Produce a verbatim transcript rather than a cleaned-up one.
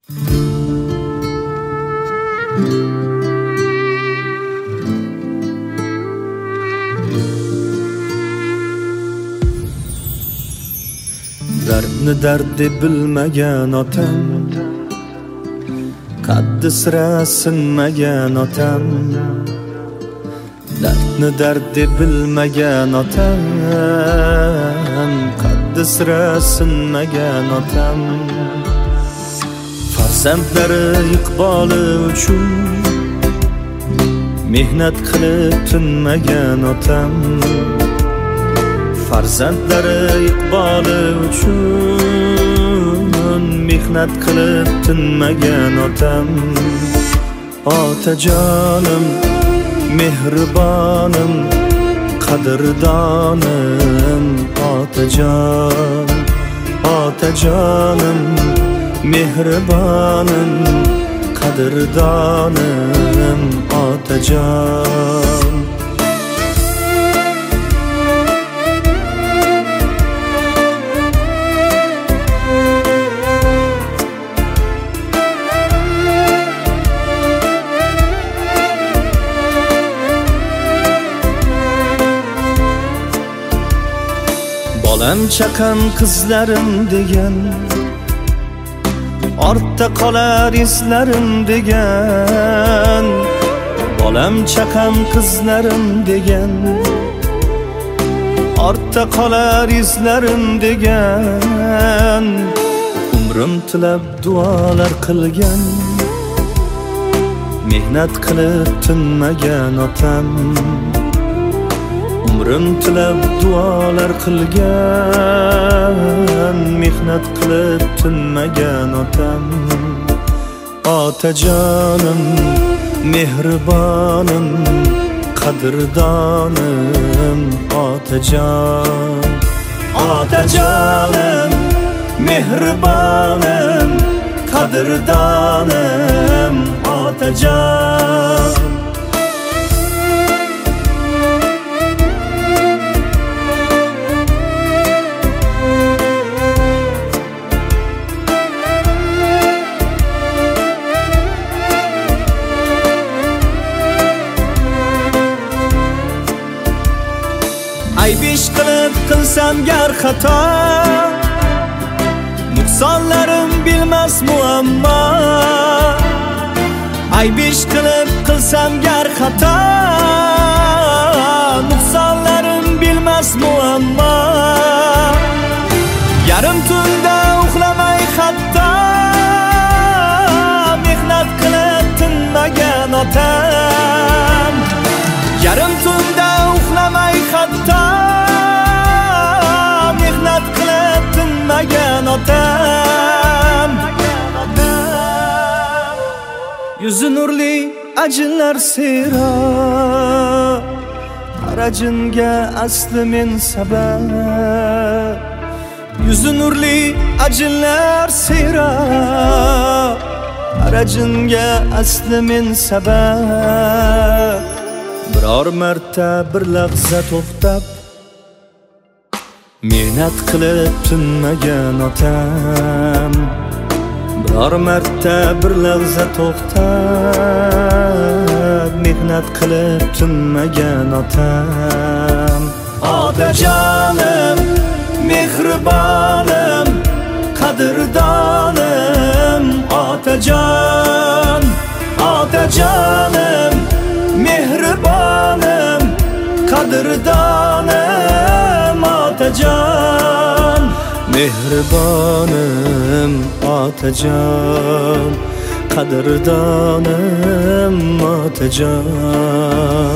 Dardni dard deb bilmagan otam, qaddi sira sinmagan otam. Dardni dard deb bilmagan otam, qaddi sira sinmagan otam. Farzandlari iqboli uchun mehnat qilib tinmagan otam. Farzandlari iqboli uchun mehnat qilib tinmagan otam. Otajonim, mehribonim, qadrdonim. Otajon, otajonim, mehribonim, qadrdonim. Otajon. Bolam chaqam qizlarim degan, ortda qolar izlarim degan. Bolam chaqam qizlarim degan, ortda qolar izlarim degan. Umrim tilab duolar qilgan, mehnat qilib tinmagan otam. Umrim tilab duolar qilgan, mehnat qilib tinmagan otam. Otajonim, mehribonim, qadrdonim. Otajon, otajonim, mehribonim, qadrdonim. Otajon. Ayb ish qilib qilsam gar xato, nuqsonlarim bilmas muammo. Ayb ish qilib qilsam gar xato, nuqsonlarim bilmas muammo. Yarim tunda uxlamay hatto, mehnat qilib tinmagan otam. Yarim tunda uxlamay hatto, mehnat qilib tinmagan otam. Yuzi nurli ajinlar sero, harajinga asli men sabab. Yuzi nurli ajinlar sero, harajinga asli men sabab. Biror marta bir lahza to'xtab, mehnat qilib tinmagan otam. Biror marta bir lahza to'xtab, mehnat qilib tinmagan otam. Otajonim, mehribonim, qadrdonim. Otajon, otajonim, mehribonim, qadrdonim. Otajon, mehribonim, otajon, qadrdonim. Otajon.